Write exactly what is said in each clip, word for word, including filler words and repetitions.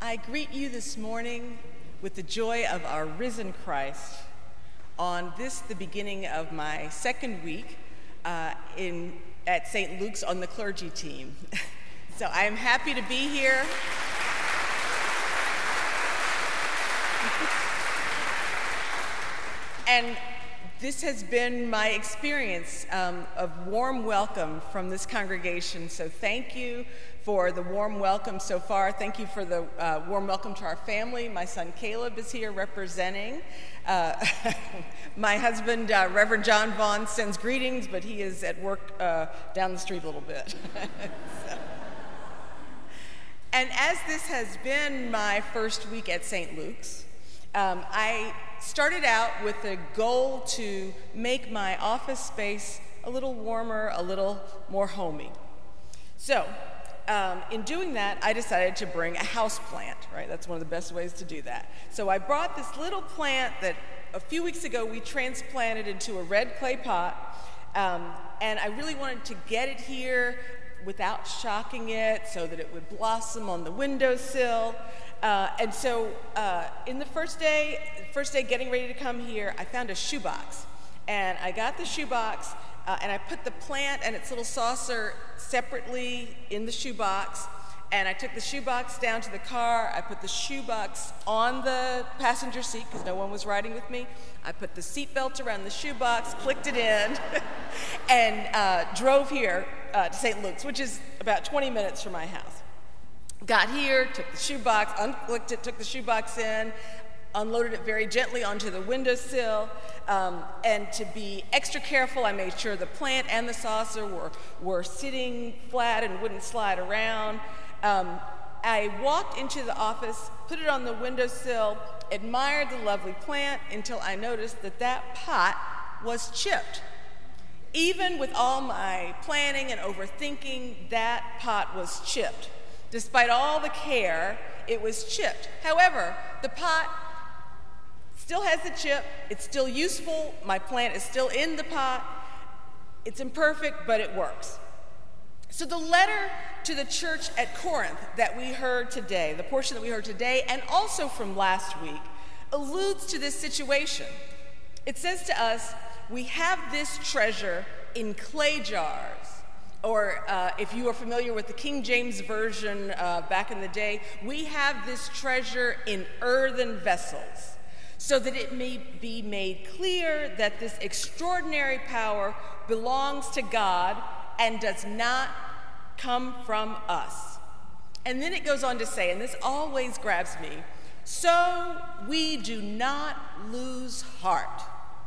I greet you this morning with the joy of our risen Christ on this, the beginning of my second week uh, in, at Saint Luke's on the clergy team. So I am happy to be here. And this has been my experience um, of warm welcome from this congregation. So thank you for the warm welcome so far. Thank you for the uh, warm welcome to our family. My son Caleb is here representing. Uh, my husband, uh, Reverend John Vaughn, sends greetings, but he is at work uh, down the street a little bit. So. And as this has been my first week at Saint Luke's, um, I started out with a goal to make my office space a little warmer, a little more homey. So, um, in doing that, I decided to bring a house plant, right? That's one of the best ways to do that. So I brought this little plant that a few weeks ago we transplanted into a red clay pot, um, and I really wanted to get it here without shocking it so that it would blossom on the windowsill. Uh, and so uh, in the first day, first day getting ready to come here, I found a shoebox. And I got the shoebox, uh, and I put the plant and its little saucer separately in the shoebox. And I took the shoebox down to the car. I put the shoebox on the passenger seat because no one was riding with me. I put the seatbelt around the shoebox, clicked it in, and uh, drove here uh, to Saint Luke's, which is about twenty minutes from my house. Got here, took the shoebox, unclicked it, took the shoebox in, unloaded it very gently onto the windowsill, um, and to be extra careful, I made sure the plant and the saucer were, were sitting flat and wouldn't slide around. Um, I walked into the office, put it on the windowsill, admired the lovely plant until I noticed that that pot was chipped. Even with all my planning and overthinking, that pot was chipped. Despite all the care, it was chipped. However, the pot still has the chip, it's still useful, my plant is still in the pot, it's imperfect, but it works. So the letter to the church at Corinth that we heard today, the portion that we heard today, and also from last week, alludes to this situation. It says to us, we have this treasure in clay jars. Or uh, if you are familiar with the King James Version uh, back in the day, we have this treasure in earthen vessels, so that it may be made clear that this extraordinary power belongs to God and does not come from us. And then it goes on to say, and this always grabs me, so we do not lose heart.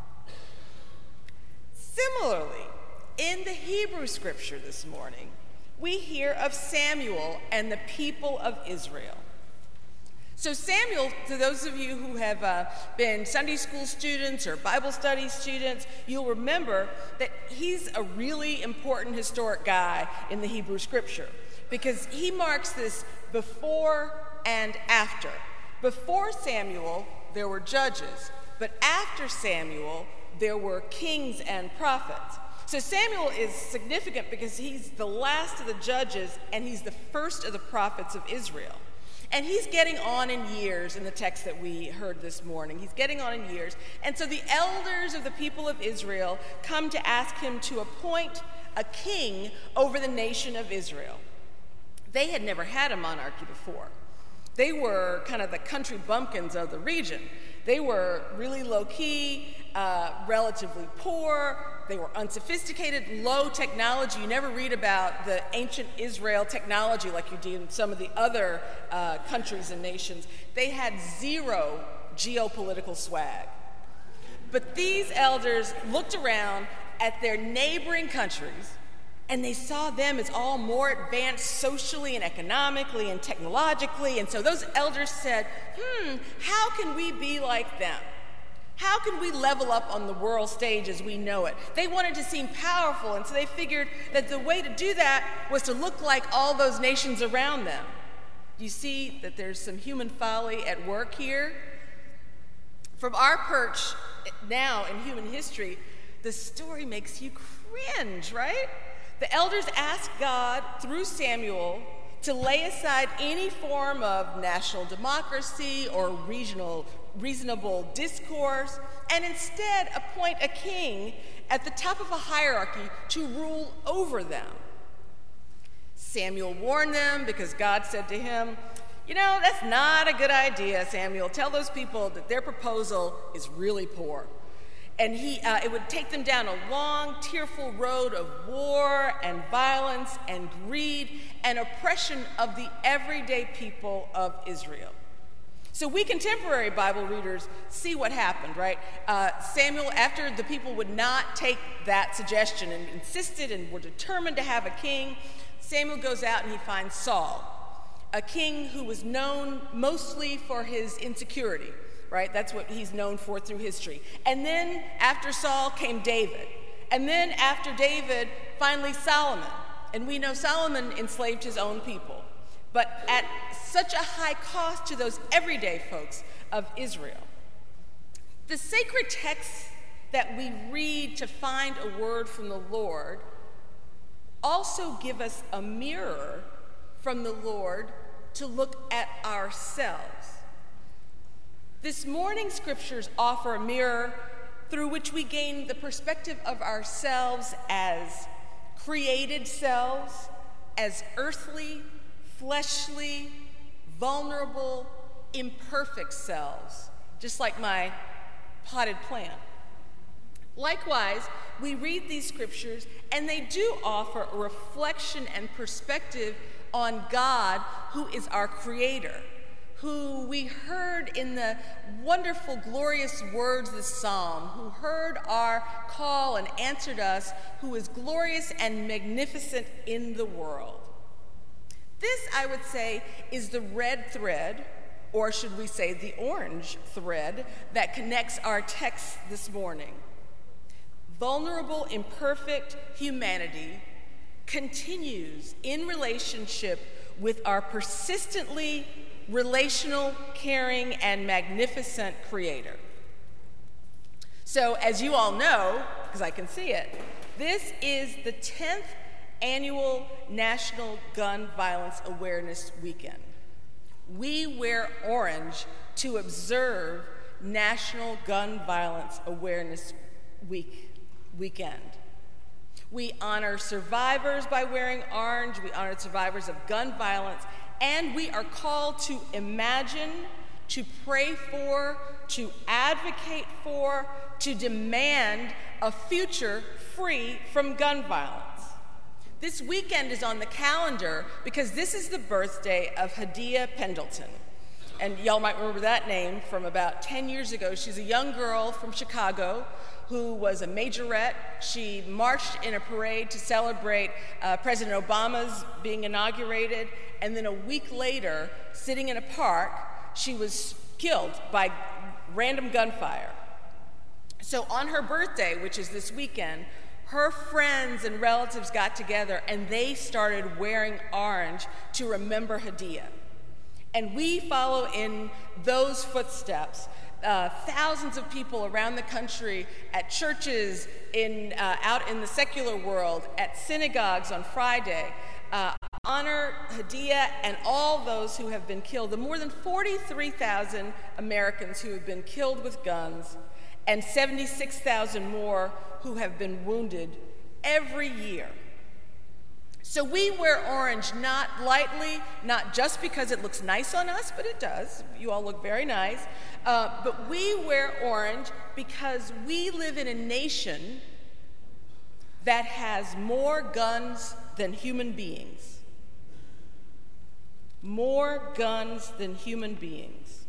Similarly, in the Hebrew scripture this morning, we hear of Samuel and the people of Israel. So Samuel, to those of you who have uh, been Sunday school students or Bible study students, you'll remember that he's a really important historic guy in the Hebrew scripture because he marks this before and after. Before Samuel, there were judges, but after Samuel, there were kings and prophets. So Samuel is significant because he's the last of the judges and he's the first of the prophets of Israel. And he's getting on in years in the text that we heard this morning. He's getting on in years. And so the elders of the people of Israel come to ask him to appoint a king over the nation of Israel. They had never had a monarchy before. They were kind of the country bumpkins of the region. They were really low-key, uh, relatively poor. They were unsophisticated, low technology. You never read about the ancient Israel technology like you do in some of the other uh, countries and nations. They had zero geopolitical swag. But these elders looked around at their neighboring countries, and they saw them as all more advanced socially and economically and technologically. And so those elders said, hmm, how can we be like them? How can we level up on the world stage as we know it? They wanted to seem powerful, and so they figured that the way to do that was to look like all those nations around them. You see that there's some human folly at work here? From our perch now in human history, the story makes you cringe, right? The elders asked God through Samuel to lay aside any form of national democracy or regional reasonable discourse, and instead appoint a king at the top of a hierarchy to rule over them. Samuel warned them because God said to him, "You know, that's not a good idea, Samuel. Tell those people that their proposal is really poor." And he, uh, it would take them down a long, tearful road of war and violence and greed and oppression of the everyday people of Israel. So we contemporary Bible readers see what happened, right? Uh, Samuel, after the people would not take that suggestion and insisted and were determined to have a king, Samuel goes out and he finds Saul, a king who was known mostly for his insecurity, right? That's what he's known for through history. And then after Saul came David. And then after David, finally Solomon. And we know Solomon enslaved his own people, but at such a high cost to those everyday folks of Israel. The sacred texts that we read to find a word from the Lord also give us a mirror from the Lord to look at ourselves. This morning's scriptures offer a mirror through which we gain the perspective of ourselves as created selves, as earthly, fleshly, vulnerable, imperfect selves, just like my potted plant. Likewise, we read these scriptures and they do offer a reflection and perspective on God, who is our creator, who we heard in the wonderful, glorious words of the psalm, who heard our call and answered us, who is glorious and magnificent in the world. This, I would say, is the red thread, or should we say the orange thread, that connects our text this morning. Vulnerable, imperfect humanity continues in relationship with our persistently relational, caring, and magnificent Creator. So, as you all know, because I can see it, this is the tenth annual National Gun Violence Awareness Weekend. We wear orange to observe National Gun Violence Awareness Week weekend. We honor survivors by wearing orange. We honor survivors of gun violence. And we are called to imagine, to pray for, to advocate for, to demand a future free from gun violence. This weekend is on the calendar because this is the birthday of Hadia Pendleton. And y'all might remember that name from about ten years ago. She's a young girl from Chicago who was a majorette. She marched in a parade to celebrate uh, President Obama's being inaugurated, and then a week later, sitting in a park, she was killed by random gunfire. So on her birthday, which is this weekend, her friends and relatives got together and they started wearing orange to remember Hadia. And we follow in those footsteps. Uh, thousands of people around the country at churches, in, uh, out in the secular world, at synagogues on Friday, uh, honor Hadia and all those who have been killed, the more than forty-three thousand Americans who have been killed with guns, and seventy-six thousand more who have been wounded every year. So we wear orange not lightly, not just because it looks nice on us, but it does. You all look very nice. Uh, but we wear orange because we live in a nation that has more guns than human beings. More guns than human beings.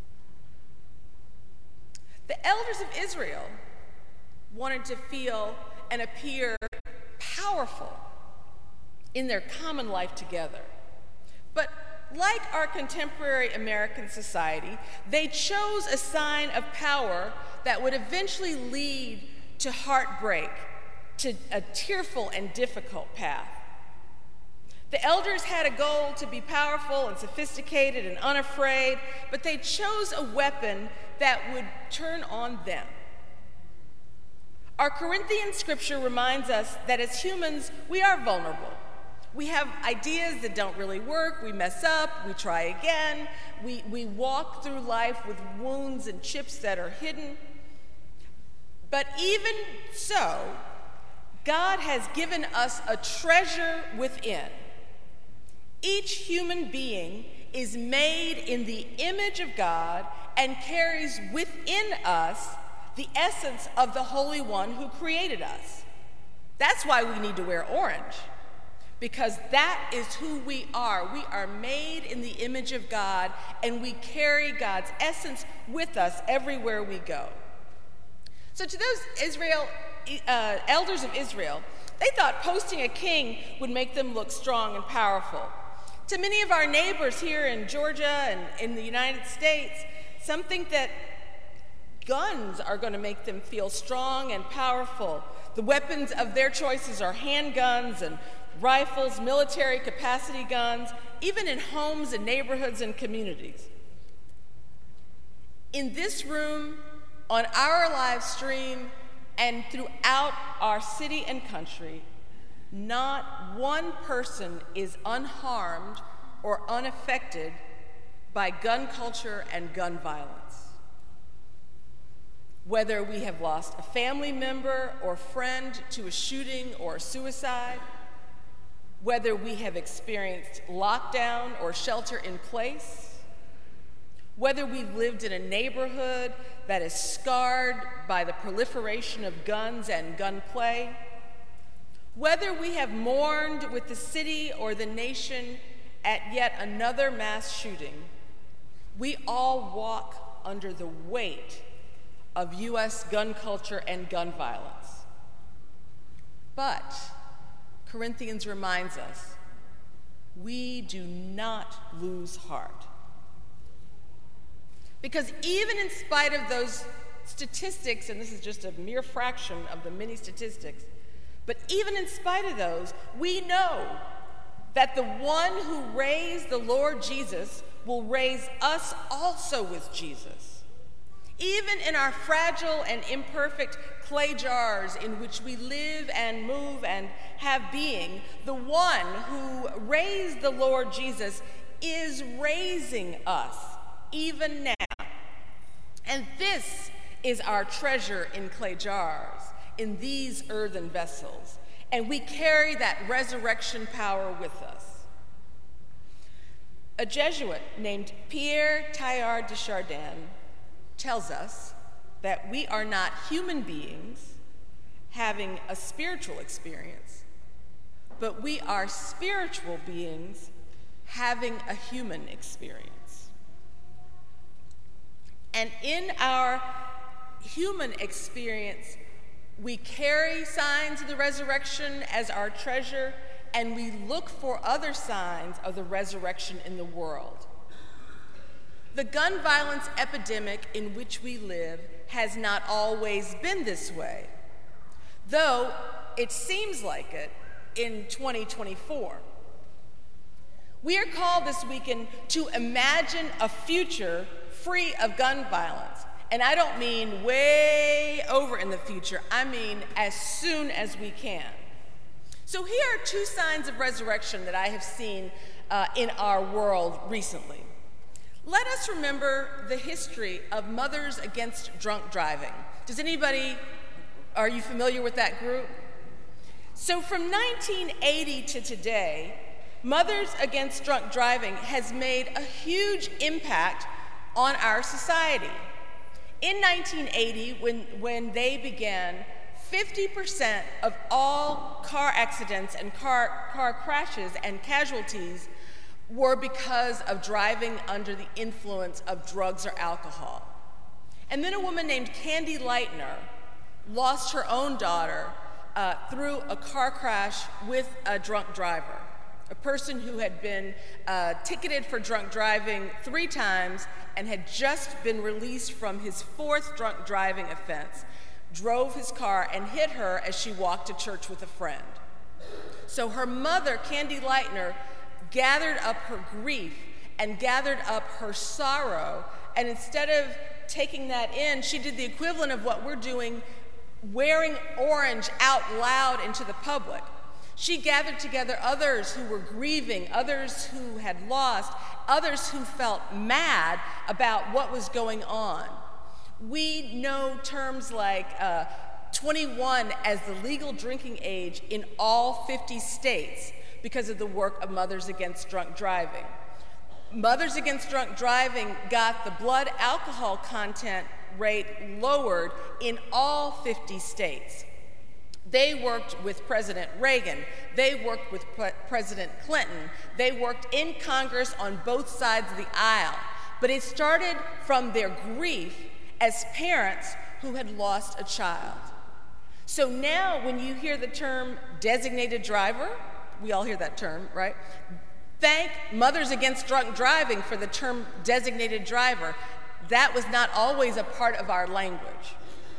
The elders of Israel wanted to feel and appear powerful in their common life together. But like our contemporary American society, they chose a sign of power that would eventually lead to heartbreak, to a tearful and difficult path. The elders had a goal to be powerful and sophisticated and unafraid, but they chose a weapon that would turn on them. Our Corinthian scripture reminds us that as humans, we are vulnerable. We have ideas that don't really work. We mess up. We try again. We, we walk through life with wounds and chips that are hidden. But even so, God has given us a treasure within. Each human being is made in the image of God and carries within us the essence of the Holy One who created us. That's why we need to wear orange, because that is who we are. We are made in the image of God, and we carry God's essence with us everywhere we go. So to those Israel uh, elders of Israel, they thought posting a king would make them look strong and powerful. To many of our neighbors here in Georgia and in the United States, some think that guns are going to make them feel strong and powerful. The weapons of their choices are handguns and rifles, military capacity guns, even in homes and neighborhoods and communities. In this room, on our live stream, and throughout our city and country, not one person is unharmed or unaffected by gun culture and gun violence. Whether we have lost a family member or friend to a shooting or a suicide, whether we have experienced lockdown or shelter in place, whether we've lived in a neighborhood that is scarred by the proliferation of guns and gunplay, whether we have mourned with the city or the nation at yet another mass shooting, we all walk under the weight of U S gun culture and gun violence. But Corinthians reminds us, we do not lose heart. Because even in spite of those statistics, and this is just a mere fraction of the many statistics, but even in spite of those, we know that the one who raised the Lord Jesus will raise us also with Jesus. Even in our fragile and imperfect clay jars in which we live and move and have being, the one who raised the Lord Jesus is raising us even now. And this is our treasure in clay jars, in these earthen vessels, and we carry that resurrection power with us. A Jesuit named Pierre Teilhard de Chardin tells us that we are not human beings having a spiritual experience, but we are spiritual beings having a human experience. And in our human experience, we carry signs of the resurrection as our treasure, and we look for other signs of the resurrection in the world. The gun violence epidemic in which we live has not always been this way, though it seems like it in twenty twenty-four. We are called this weekend to imagine a future free of gun violence. And I don't mean way over in the future, I mean as soon as we can. So here are two signs of resurrection that I have seen uh, in our world recently. Let us remember the history of Mothers Against Drunk Driving. Does anybody, are you familiar with that group? So from nineteen eighty to today, Mothers Against Drunk Driving has made a huge impact on our society. In nineteen eighty, when, when they began, fifty percent of all car accidents and car, car crashes and casualties were because of driving under the influence of drugs or alcohol. And then a woman named Candy Lightner lost her own daughter uh, through a car crash with a drunk driver, a person who had been uh, ticketed for drunk driving three times and had just been released from his fourth drunk driving offense, drove his car and hit her as she walked to church with a friend. So her mother, Candy Lightner, gathered up her grief and gathered up her sorrow, and instead of taking that in, she did the equivalent of what we're doing, wearing orange out loud into the public. She gathered together others who were grieving, others who had lost, others who felt mad about what was going on. We know terms like uh, twenty-one as the legal drinking age in all fifty states because of the work of Mothers Against Drunk Driving. Mothers Against Drunk Driving got the blood alcohol content rate lowered in all fifty states. They worked with President Reagan. They worked with Pre- President Clinton. They worked in Congress on both sides of the aisle. But it started from their grief as parents who had lost a child. So now when you hear the term designated driver, we all hear that term, right? Thank Mothers Against Drunk Driving for the term designated driver. That was not always a part of our language.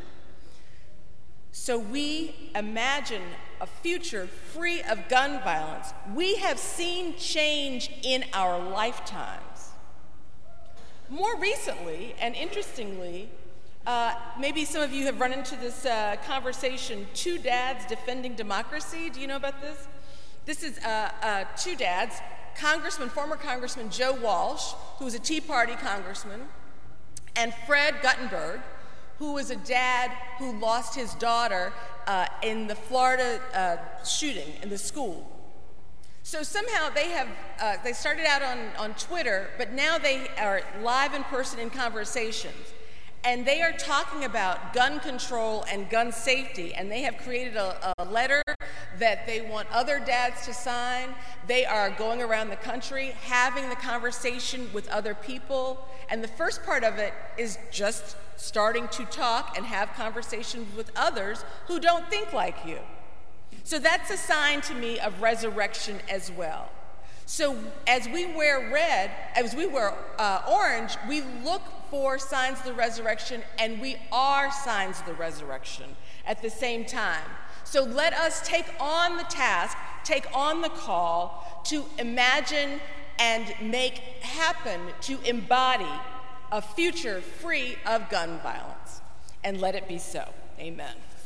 So we imagine a future free of gun violence. We have seen change in our lifetimes. More recently, and interestingly, uh, maybe some of you have run into this uh, conversation, Two Dads Defending Democracy. Do you know about this? This is uh, uh, two dads, Congressman, former Congressman Joe Walsh, who was a Tea Party congressman, and Fred Guttenberg, who was a dad who lost his daughter uh, in the Florida uh, shooting in the school. So somehow they have, uh, they started out on, on Twitter, but now they are live in person in conversations. And they are talking about gun control and gun safety, and they have created a, a letter that they want other dads to sign. They are going around the country having the conversation with other people, and the first part of it is just starting to talk and have conversations with others who don't think like you. So that's a sign to me of resurrection as well. So as we wear red, as we wear uh, orange, we look for signs of the resurrection, and we are signs of the resurrection at the same time. So let us take on the task, take on the call to imagine and make happen, to embody a future free of gun violence. And let it be so. Amen.